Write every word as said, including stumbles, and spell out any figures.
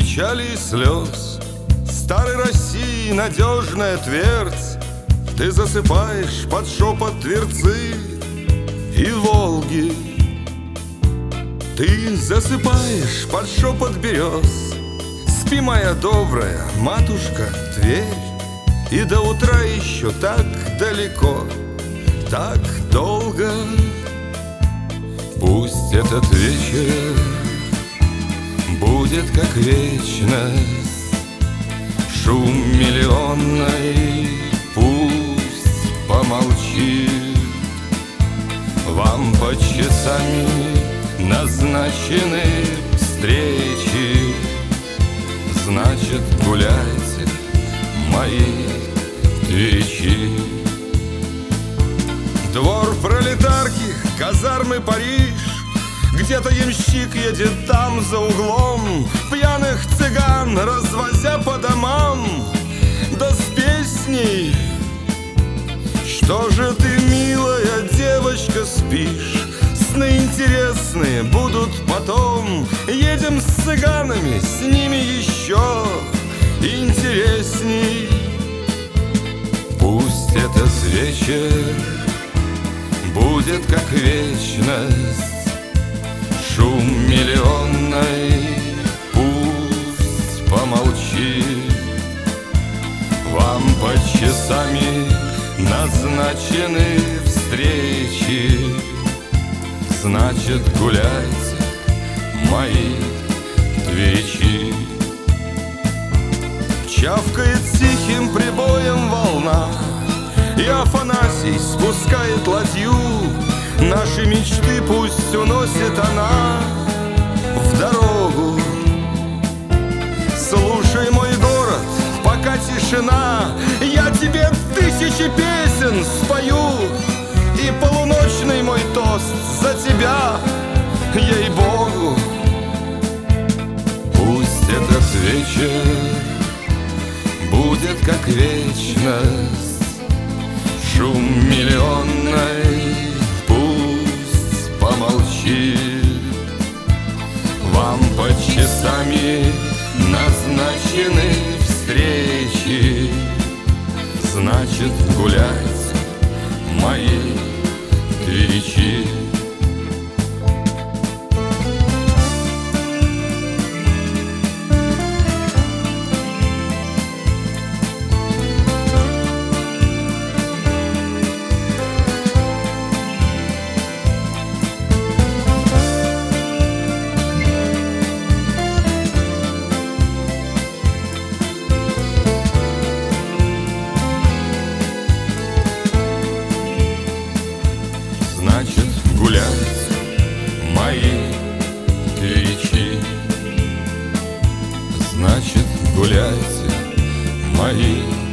печали и слез, старой России надежная твердь. Ты засыпаешь под шепот Тверцы и Волги. Ты засыпаешь под шепот берез. Спи, моя добрая матушка Тверь, и до утра еще так далеко, так долго. Пусть этот вечер будет как вечность, шум миллионный пусть помолчит. Вам по часами назначены встречи, значит, гуляйте, мои тверичи. Двор пролетарки, казармы Париж, где-то ямщик едет там за углом, пьяных цыган развозя по домам, да с песней: что же ты, милая девочка, спишь? Сны интересные будут потом. Едем с цыганами, с ними еще интересней. Пусть этот вечер будет как вечность, шум миллионный пусть помолчит. Вам по часами назначены встречи, значит, гуляйте, мои тверичи. Чавкает тихим прибоем волна, и Афанасий спускает ладью. Наши мечты пусть уносит она в дорогу. Слушай, мой город, пока тишина, я тебе тысячи песен спою, и полуночный мой тост за тебя, ей-богу. Пусть этот вечер будет как вечность, шум миллионный пусть помолчит. Вам по часами назначены встречи, значит, гуляйте, мои тверичи. Значит, гуляйте, мои тверичи, значит, гуляйте, мои